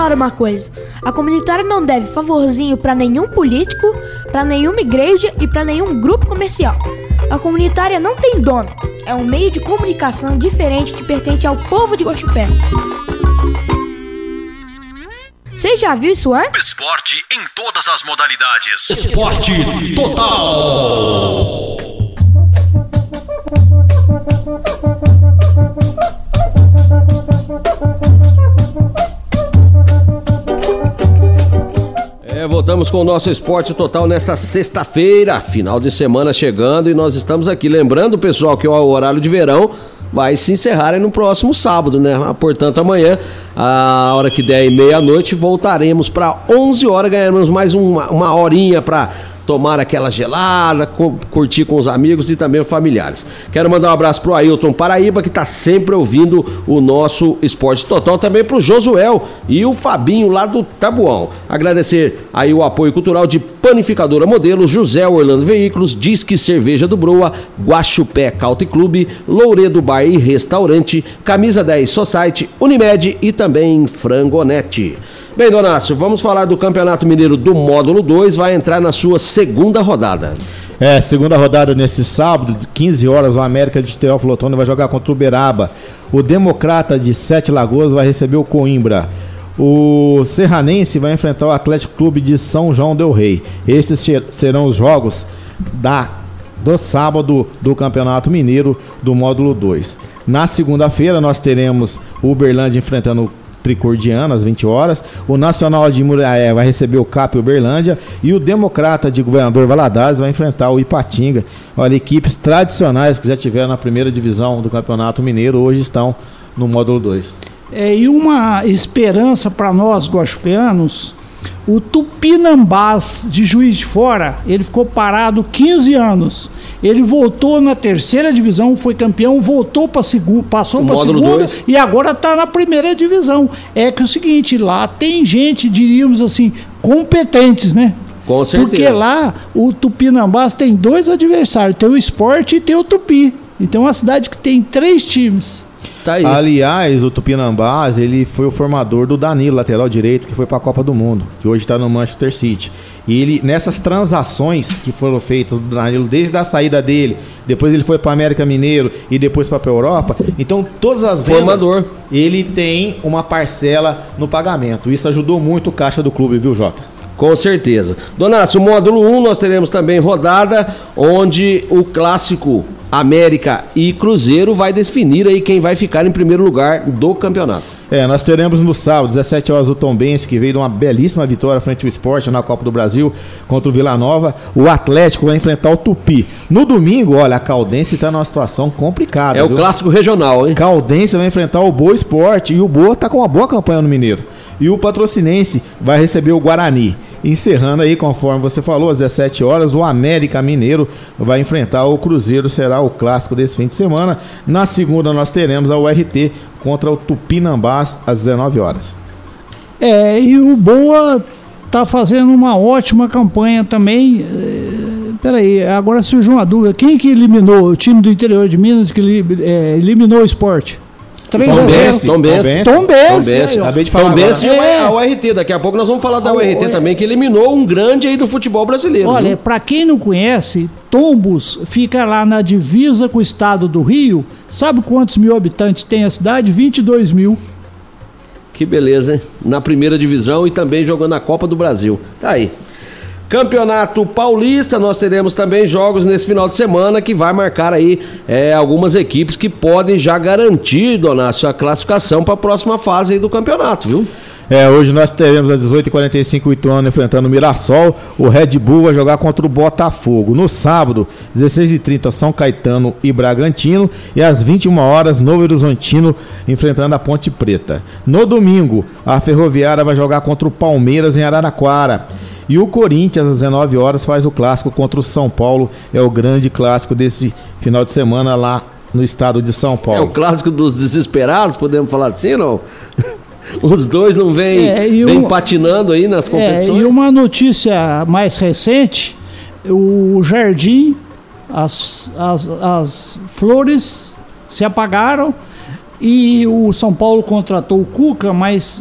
falar uma coisa. A comunitária não deve favorzinho pra nenhum político, pra nenhuma igreja e pra nenhum grupo comercial. A comunitária não tem dono. É um meio de comunicação diferente que pertence ao povo de Guaxupé. Você já viu isso antes? Esporte em todas as modalidades. Esporte total. Voltamos com o nosso Esporte Total nessa sexta-feira, final de semana chegando, e nós estamos aqui lembrando, pessoal, que o horário de verão vai se encerrar aí no próximo sábado, né? Portanto, amanhã, a hora que der meia-noite, voltaremos para 11 horas, ganharemos mais uma horinha para tomar aquela gelada, curtir com os amigos e também os familiares. Quero mandar um abraço pro Ailton Paraíba, que tá sempre ouvindo o nosso Esporte Total, também pro Josuel e o Fabinho lá do Tabuão. Agradecer aí o apoio cultural de Panificadora Modelo, José Orlando Veículos, Disque Cerveja do Broa, Guaxupé Country Club, Louredo Bar e Restaurante, Camisa 10 Society, Unimed e também Frangonete. Bem, Donácio, vamos falar do Campeonato Mineiro do Módulo 2, vai entrar na sua segunda rodada. Segunda rodada nesse sábado, 15 horas, o América de Teófilo Otoni vai jogar contra o Uberaba. O Democrata de Sete Lagoas vai receber o Coimbra. O Serranense vai enfrentar o Atlético Clube de São João del Rei. Esses serão os jogos do sábado do Campeonato Mineiro do Módulo 2. Na segunda-feira nós teremos o Uberlândia enfrentando o Tricordiano às 20 horas, o Nacional de Muriaé vai receber o CAP Uberlândia e o Democrata de Governador Valadares vai enfrentar o Ipatinga. Olha, equipes tradicionais que já tiveram na primeira divisão do Campeonato Mineiro hoje estão no Módulo 2. E uma esperança para nós guaxupeanos, o Tupinambás de Juiz de Fora, ele ficou parado 15 anos. Ele voltou na terceira divisão, foi campeão, voltou para segunda, passou para segunda 2. E agora está na primeira divisão. É que é o seguinte, lá tem gente, diríamos assim, competentes, né? Com certeza. Porque lá o Tupinambás tem 2 adversários, tem o Sport e tem o Tupi. Então é uma cidade que tem 3 times. Tá aí. Aliás, o Tupinambás, ele foi o formador do Danilo, lateral direito, que foi para a Copa do Mundo, que hoje está no Manchester City. E ele, nessas transações que foram feitas do Danilo, desde a saída dele, depois ele foi para América Mineiro e depois para a Europa, então todas as vendas, ele tem uma parcela no pagamento. Isso ajudou muito o caixa do clube, viu, Jota? Com certeza. Donácio, módulo 1, nós teremos também rodada onde o clássico América e Cruzeiro vai definir aí quem vai ficar em primeiro lugar do campeonato. Nós teremos no sábado, 17 horas, o Tombense, que veio de uma belíssima vitória frente ao Sport na Copa do Brasil contra o Vila Nova. O Atlético vai enfrentar o Tupi. No domingo, olha, a Caldense está numa situação complicada. É, viu? O clássico regional, hein? Caldense vai enfrentar o Boa Esporte e o Boa está com uma boa campanha no Mineiro. E o Patrocinense vai receber o Guarani. Encerrando aí, conforme você falou, às 17 horas, o América Mineiro vai enfrentar o Cruzeiro, será o clássico desse fim de semana. Na segunda nós teremos a URT contra o Tupinambás às 19 horas. E o Boa tá fazendo uma ótima campanha também. Peraí, agora surgiu uma dúvida. Quem que eliminou o time do interior de Minas que eliminou o Sport? Tombense. Acabei de falar. Tombense é a URT. Daqui a pouco nós vamos falar da URT também, que eliminou um grande aí do futebol brasileiro. Olha, para quem não conhece, Tombos fica lá na divisa com o estado do Rio. Sabe quantos mil habitantes tem a cidade? 22 mil. Que beleza, hein? Na primeira divisão e também jogando a Copa do Brasil. Tá aí. Campeonato Paulista, nós teremos também jogos nesse final de semana que vai marcar aí algumas equipes que podem já garantir, Donácio, a classificação para a próxima fase aí do campeonato, viu? Hoje nós teremos às 18h45 o Ituano enfrentando o Mirassol. O Red Bull vai jogar contra o Botafogo. No sábado, 16h30, São Caetano e Bragantino. E às 21 horas, Novo Horizontino enfrentando a Ponte Preta. No domingo, a Ferroviária vai jogar contra o Palmeiras em Araraquara. E o Corinthians, às 19 horas, faz o clássico contra o São Paulo. É o grande clássico desse final de semana lá no estado de São Paulo. É o clássico dos desesperados, podemos falar assim, não? Os dois não vêm patinando aí nas competições. E uma notícia mais recente, o Jardim, as flores se apagaram e o São Paulo contratou o Cuca, mas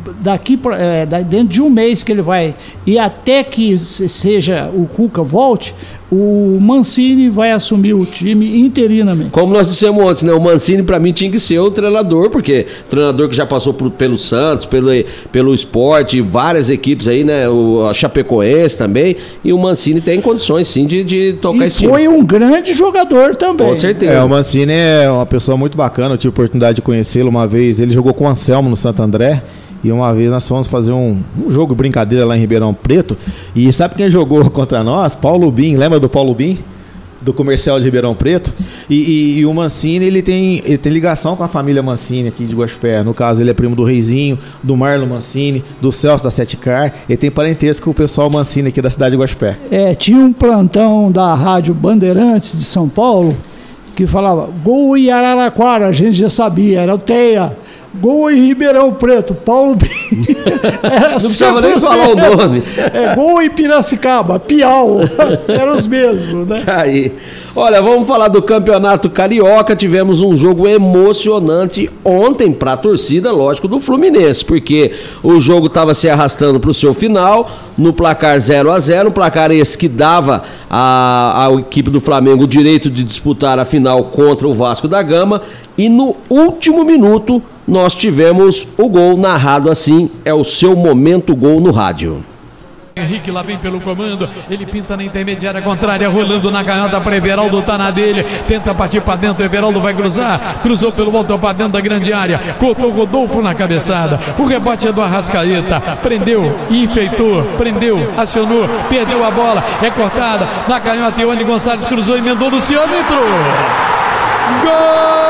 dentro de um mês que ele vai, e até que seja o Cuca volte, o Mancini vai assumir o time interinamente. Como nós dissemos ontem, né? O Mancini pra mim tinha que ser o treinador, porque o treinador que já passou pelo Santos, pelo Sport, várias equipes aí, né? A Chapecoense também, e o Mancini tem condições sim de tocar esse time. Foi um grande jogador também. Com certeza. O Mancini é uma pessoa muito bacana, eu tive a oportunidade de conhecê-lo uma vez, ele jogou com o Anselmo no Santo André. E uma vez nós fomos fazer um jogo brincadeira lá em Ribeirão Preto. E sabe quem jogou contra nós? Paulo Bim. Lembra do Paulo Bim? Do comercial de Ribeirão Preto. E o Mancini, ele tem ligação com a família Mancini aqui de Guaxupé. No caso, ele é primo do Reizinho, do Marlon Mancini, do Celso da Sete Car. Ele tem parentesco com o pessoal Mancini aqui da cidade de Guaxupé. Tinha um plantão da Rádio Bandeirantes de São Paulo que falava gol em Araraquara, a gente já sabia, era o Teia. Gol em Ribeirão Preto, Paulo Bim. Não precisava nem falar o nome. Gol em Piracicaba, Piau. Eram os mesmos, né? Tá aí. Olha, vamos falar do Campeonato Carioca. Tivemos um jogo emocionante ontem para a torcida, lógico, do Fluminense, porque o jogo estava se arrastando para o seu final, no placar 0-0, um placar esse que dava à equipe do Flamengo o direito de disputar a final contra o Vasco da Gama, e no último minuto nós tivemos o gol narrado assim, é o seu momento gol no rádio. Henrique lá vem pelo comando, ele pinta na intermediária contrária, rolando na canhota para Everaldo, tá na dele, tenta partir para dentro, Everaldo vai cruzar, cruzou pelo volta para dentro da grande área, cortou o Rodolfo na cabeçada, o rebote é do Arrascaeta, prendeu, enfeitou, prendeu, acionou, perdeu a bola, é cortada na canhota, Ione Gonçalves cruzou, emendou, Luciano entrou, gol!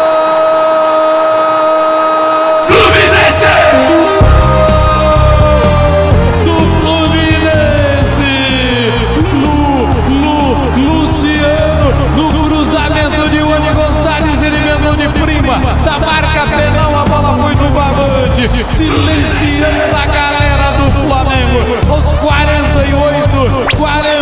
Da marca penal, a bola foi no barbante, silenciando a galera do Flamengo. Aos 48,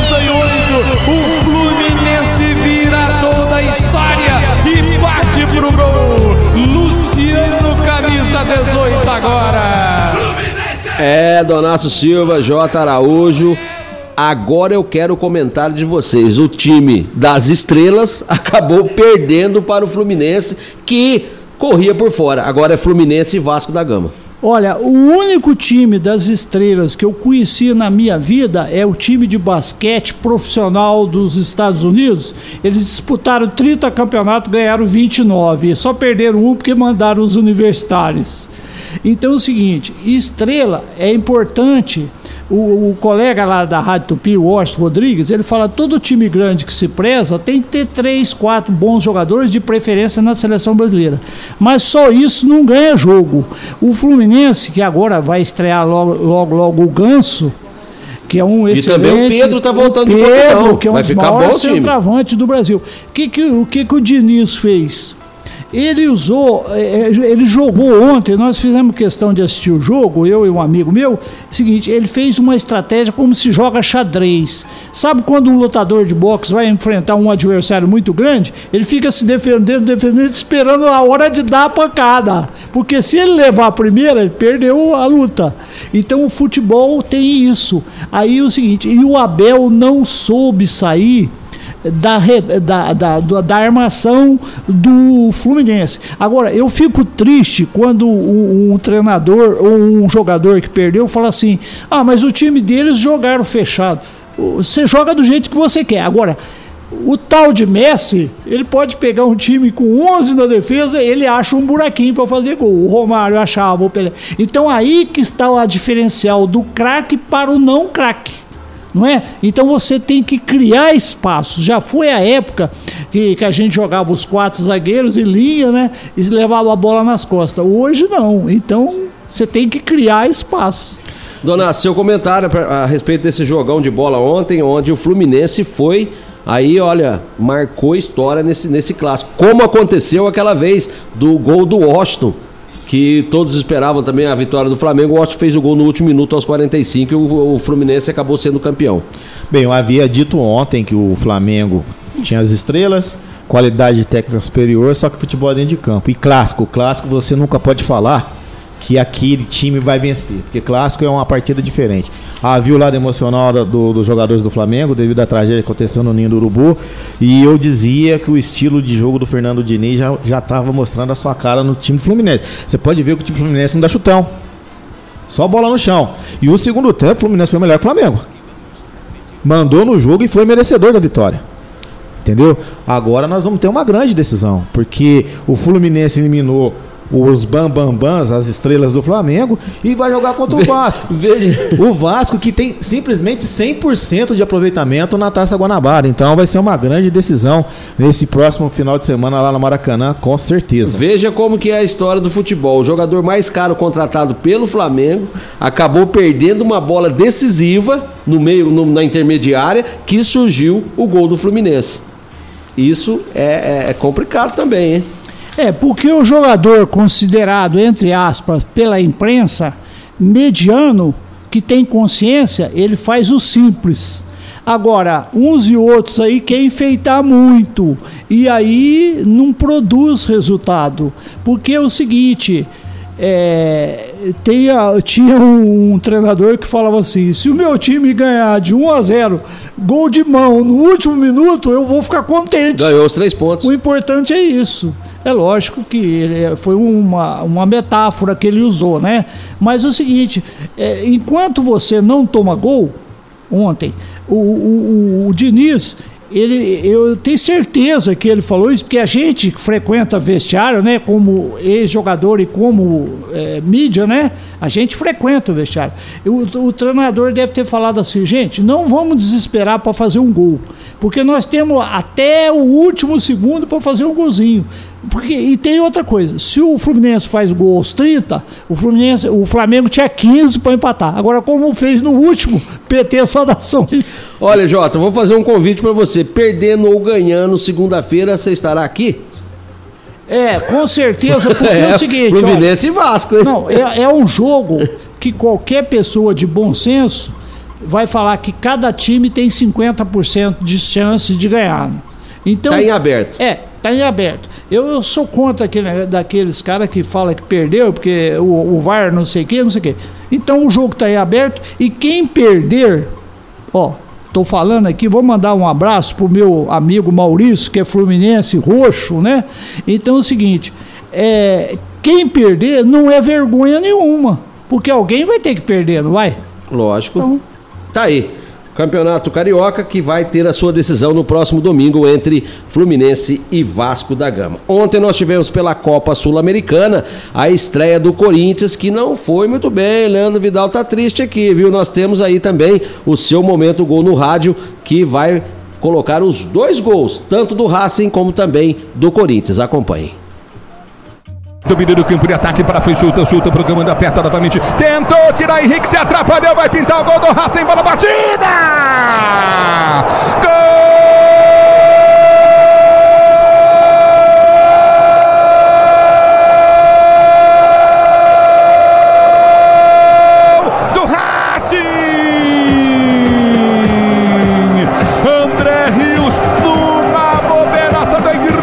o Fluminense vira toda a história e parte pro gol. Luciano, camisa 18 agora. Donácio Silva, J. Araújo. Agora eu quero o comentário de vocês. O time das estrelas acabou perdendo para o Fluminense, que corria por fora. Agora é Fluminense e Vasco da Gama. Olha, o único time das estrelas que eu conheci na minha vida é o time de basquete profissional dos Estados Unidos. Eles disputaram 30 campeonatos, ganharam 29. Só perderam um porque mandaram os universitários. Então é o seguinte, estrela é importante. O colega lá da Rádio Tupi, o Washington Rodrigues, ele fala que todo time grande que se preza tem que ter 3, 4 bons jogadores, de preferência na seleção brasileira. Mas só isso não ganha jogo. O Fluminense, que agora vai estrear logo o Ganso, que é um excelente... E também o Pedro tá voltando de Portugal, que é um dos maiores centroavantes do Brasil. O que o Diniz fez? Ele jogou ontem, nós fizemos questão de assistir o jogo, eu e um amigo meu, seguinte, ele fez uma estratégia como se joga xadrez. Sabe quando um lutador de boxe vai enfrentar um adversário muito grande? Ele fica se defendendo, esperando a hora de dar a pancada, porque se ele levar a primeira, ele perdeu a luta. Então o futebol tem isso. Aí o seguinte, e o Abel não soube sair da armação do Fluminense. Agora, eu fico triste quando um treinador ou um jogador que perdeu fala assim, mas o time deles jogaram fechado. Você joga do jeito que você quer. Agora, o tal de Messi, ele pode pegar um time com 11 na defesa, ele acha um buraquinho para fazer gol. O Romário achava, o Pelé. Então aí que está o diferencial do craque para o não craque. Não é? Então você tem que criar espaços. Já foi a época que a gente jogava os 4 zagueiros em linha, né? E levava a bola nas costas. Hoje não. Então você tem que criar espaço. Dona, seu comentário a respeito desse jogão de bola ontem, onde o Fluminense foi, aí olha, marcou história nesse clássico. Como aconteceu aquela vez do gol do Washington, que todos esperavam também a vitória do Flamengo. O Washington fez o gol no último minuto aos 45 e o Fluminense acabou sendo campeão. Bem, eu havia dito ontem que o Flamengo tinha as estrelas, qualidade técnica superior, só que futebol dentro de campo. E clássico você nunca pode falar que aquele time vai vencer, porque clássico é uma partida diferente. Havia o lado emocional dos jogadores do Flamengo devido à tragédia que aconteceu no Ninho do Urubu, e eu dizia que o estilo de jogo do Fernando Diniz já estava mostrando a sua cara no time Fluminense. Você pode ver que o time Fluminense não dá chutão, só bola no chão. E o segundo tempo o Fluminense foi melhor que o Flamengo, mandou no jogo e foi merecedor da vitória, entendeu? Agora nós vamos ter uma grande decisão, porque o Fluminense eliminou os bambambans, as estrelas do Flamengo, e vai jogar contra o Vasco. O Vasco que tem simplesmente 100% de aproveitamento na Taça Guanabara. Então vai ser uma grande decisão nesse próximo final de semana lá no Maracanã, com certeza. Veja como que é a história do futebol. O jogador mais caro contratado pelo Flamengo acabou perdendo uma bola decisiva no meio, na intermediária, que surgiu o gol do Fluminense. Isso é complicado também, hein? Porque o jogador considerado, entre aspas, pela imprensa, mediano, que tem consciência, ele faz o simples. Agora, uns e outros aí querem enfeitar muito, e aí não produz porque é o seguinte... tinha um treinador que falava assim: se o meu time ganhar de 1-0, gol de mão no último minuto, eu vou ficar contente. Ganhou os 3 pontos. O importante é isso. É lógico que foi uma metáfora que ele usou, né? Mas é o seguinte, enquanto você não toma gol, ontem, o Diniz... eu tenho certeza que ele falou isso, porque a gente frequenta vestiário, né, como ex-jogador e como mídia, né, a gente frequenta o vestiário. O treinador deve ter falado assim: gente, não vamos desesperar para fazer um gol, porque nós temos até o último segundo para fazer um golzinho. E tem outra coisa, se o Fluminense faz gol aos 30, o Flamengo tinha 15 para empatar. Agora, como fez no último, PT saudações. Olha, Jota, vou fazer um convite para você. Perdendo ou ganhando, segunda-feira, você estará aqui? Com certeza, porque é o seguinte... Fluminense e Vasco, hein? Não, é um jogo que qualquer pessoa de bom senso vai falar que cada time tem 50% de chance de ganhar. Então, tá em aberto. Tá em aberto. Eu sou contra daqueles caras que falam que perdeu, porque o VAR não sei o que. Então o jogo tá em aberto, e quem perder, tô falando aqui, vou mandar um abraço pro meu amigo Maurício, que é fluminense roxo, né? Então é o seguinte, quem perder não é vergonha nenhuma, porque alguém vai ter que perder, não vai? Lógico. Então, tá aí. Campeonato Carioca, que vai ter a sua decisão no próximo domingo entre Fluminense e Vasco da Gama. Ontem nós tivemos pela Copa Sul-Americana a estreia do Corinthians, que não foi muito bem. Leandro Vidal tá triste aqui, viu? Nós temos aí também o seu momento Gol no Rádio, que vai colocar os 2 gols, tanto do Racing como também do Corinthians. Acompanhem. Domínio do campo de ataque para frente, chuta pro comando, aperta novamente, tentou tirar Henrique, se atrapalhou, vai pintar o gol do Racing, bola batida! Gol do Racing! André Rios, numa bobeiraça do Henrique!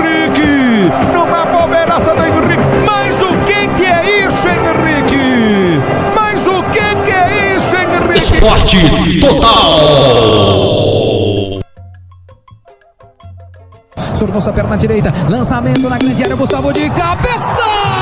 Mas o que é isso, Henrique? Mas o que é isso, Henrique? Esporte Total. Sornosa, perna direita, lançamento na grande área, Gustavo de cabeça!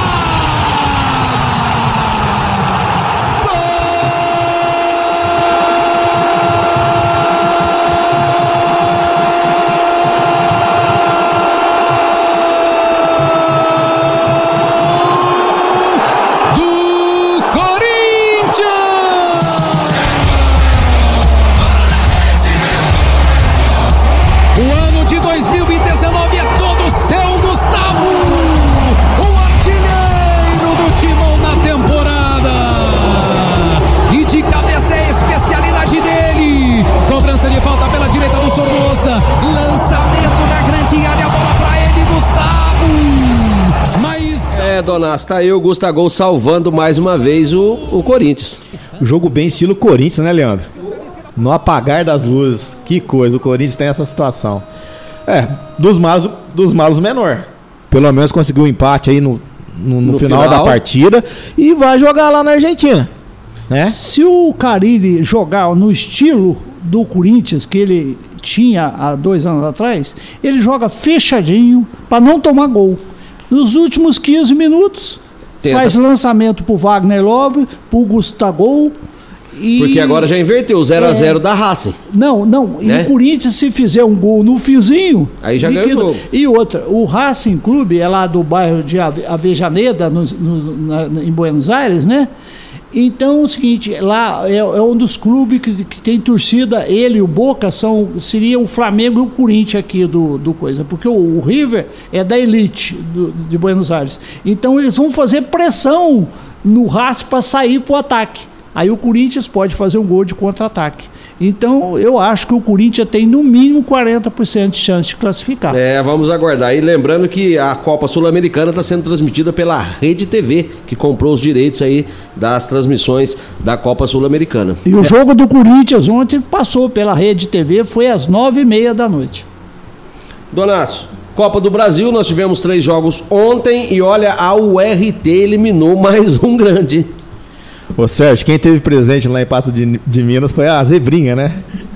Donato, tá aí o Gustavo salvando mais uma vez o Corinthians. Jogo bem estilo Corinthians, né, Leandro? No apagar das luzes. Que coisa, o Corinthians tem essa situação. Dos malos menor. Pelo menos conseguiu um empate aí no final da partida e vai jogar lá na Argentina, né? Se o Carille jogar no estilo do Corinthians, que ele tinha há 2 anos atrás, ele joga fechadinho para não tomar gol. Nos últimos 15 minutos, faz lançamento pro Wagner Love, pro Gustavo. Porque agora já inverteu o 0x0 da Racing. Não. Né? E o Corinthians, se fizer um gol no fizinho... Aí já ganha o jogo. E outra, o Racing Clube é lá do bairro de Avejaneda, em Buenos Aires, né? Então, é o seguinte, lá é um dos clubes que tem torcida, ele e o Boca seria o Flamengo e o Corinthians aqui do coisa, porque o River é da elite de Buenos Aires. Então, eles vão fazer pressão no Racing para sair pro ataque. Aí o Corinthians pode fazer um gol de contra-ataque. Então, eu acho que o Corinthians tem no mínimo 40% de chance de classificar. Vamos aguardar. E lembrando que a Copa Sul-Americana está sendo transmitida pela Rede TV, que comprou os direitos aí das transmissões da Copa Sul-Americana. E o jogo do Corinthians ontem passou pela Rede TV, foi às 9h30 da noite. Donasso, Copa do Brasil, nós tivemos 3 jogos ontem e olha, a URT eliminou mais um grande. Ô Sérgio, quem teve presente lá em Passo de Minas foi a Zebrinha, né?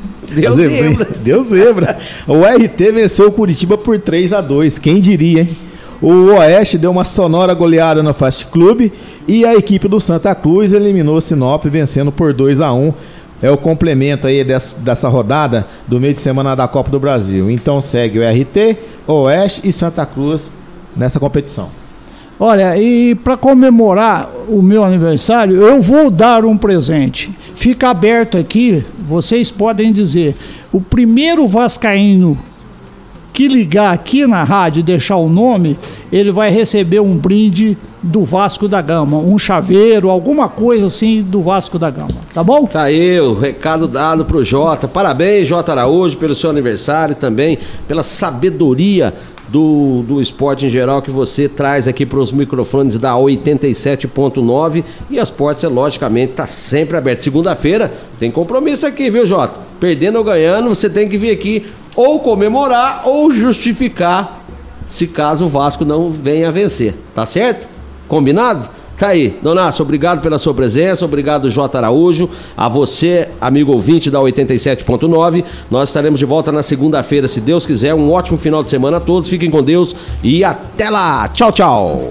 Deu zebra. O URT venceu o Curitiba por 3-2, quem diria, hein? O Oeste deu uma sonora goleada no Fast Club e a equipe do Santa Cruz eliminou o Sinop vencendo por 2-1. É o complemento aí dessa rodada do meio de semana da Copa do Brasil. Então segue o URT, Oeste e Santa Cruz nessa competição. Olha, e para comemorar o meu aniversário, eu vou dar um presente. Fica aberto aqui, vocês podem dizer, o primeiro vascaíno que ligar aqui na rádio e deixar o nome, ele vai receber um brinde do Vasco da Gama, um chaveiro, alguma coisa assim do Vasco da Gama, tá bom? Tá aí o recado dado pro Jota. Parabéns, Jota Araújo, pelo seu aniversário e também pela sabedoria do esporte em geral que você traz aqui para os microfones da 87.9 e as portas, logicamente, tá sempre abertas. Segunda-feira tem compromisso aqui, viu, Jota? Perdendo ou ganhando, você tem que vir aqui ou comemorar ou justificar se caso o Vasco não venha a vencer, tá certo? Combinado? Tá aí, Donasso, obrigado pela sua presença, obrigado Jota Araújo, a você, amigo ouvinte da 87.9, nós estaremos de volta na segunda-feira, se Deus quiser, um ótimo final de semana a todos, fiquem com Deus e até lá, tchau, tchau.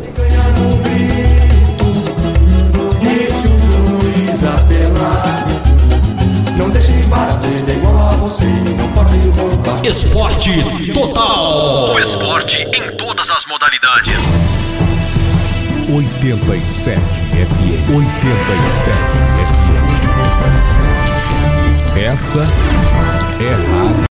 Esporte Total. O esporte em todas as modalidades. 87 FM. 87 FM. Essa é rádio.